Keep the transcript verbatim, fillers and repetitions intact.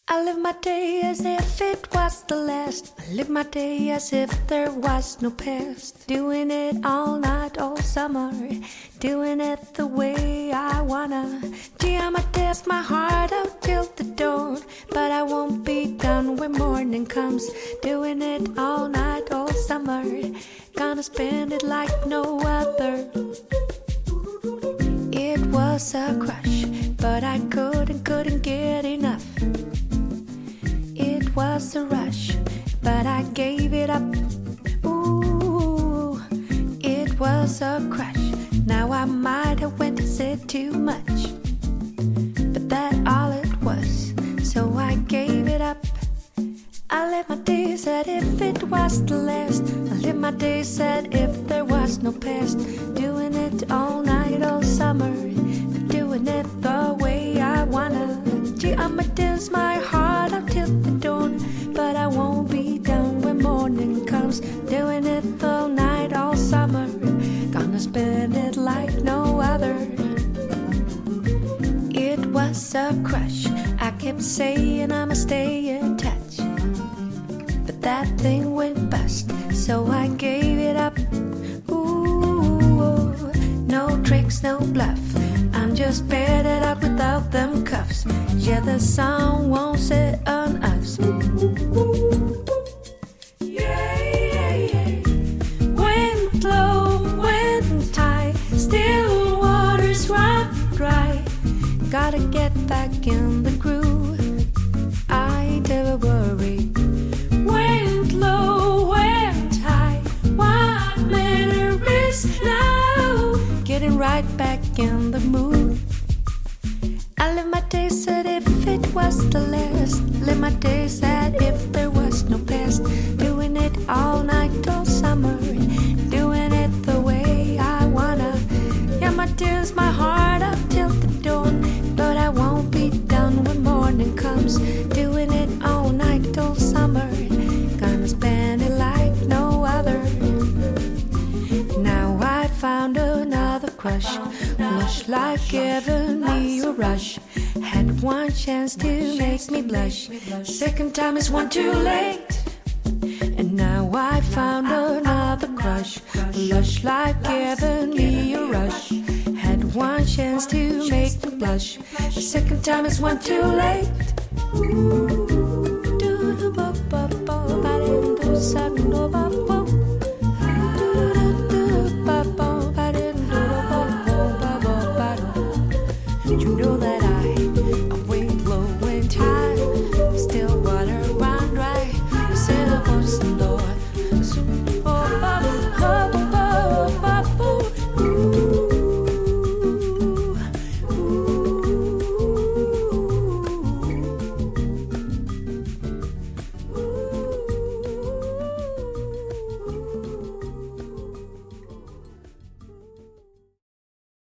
I live my day as if it was the last. I live my day as if there was no past. Doing it all night, all summer. Doing it the way I wanna. Gee, I'ma dance my heart out till the dawn. But I won't be done when morning comes. Doing it all night, all summer. Gonna spend it like no other. It was a crush, but I couldn't, couldn't get enough. It was a rush, but I gave it up. Ooh, it was a crush. Now I might have went and said too much, but that all it was, so I gave it up. I live my days as if it was the last. I live my days as if there was no past. Doing it all night, all summer. Doing it the way I wanna. Gee, I'ma dance my heart out till the dawn. But I won't be done when morning comes. Doing it all night, all summer. Gonna spend it like no other. It was a crush. I kept saying I'ma stay in touch, but that thing went bust, so I gave it up. Ooh, no tricks, no bluff. I'm just bedded up without them cuffs. Yeah, the sun won't set on us. Yeah, yeah, yeah. Wind low, wind high, still waters run dry. Gotta get back in the groove. I never worry. Wind low, wind high. What matter is now getting right back in the mood. I live my days as if it was the last. Live my days as if there was no past. Doing it all night, all summer. Doing it the way I wanna. Yeah, my tears, my heart up till the dawn. But I won't be done when morning comes. Doing it all night, all summer. Gonna spend it like no other. Now I found another crush. Lush like giving me a rush. Had one chance to make me blush. Second time is one too late. And now I found another crush. Lush like giving me a rush. Had one chance to make me blush. The second time is one too late. You know that I, I'm wind low, wind high, still water run dry. Sail a boat, some door.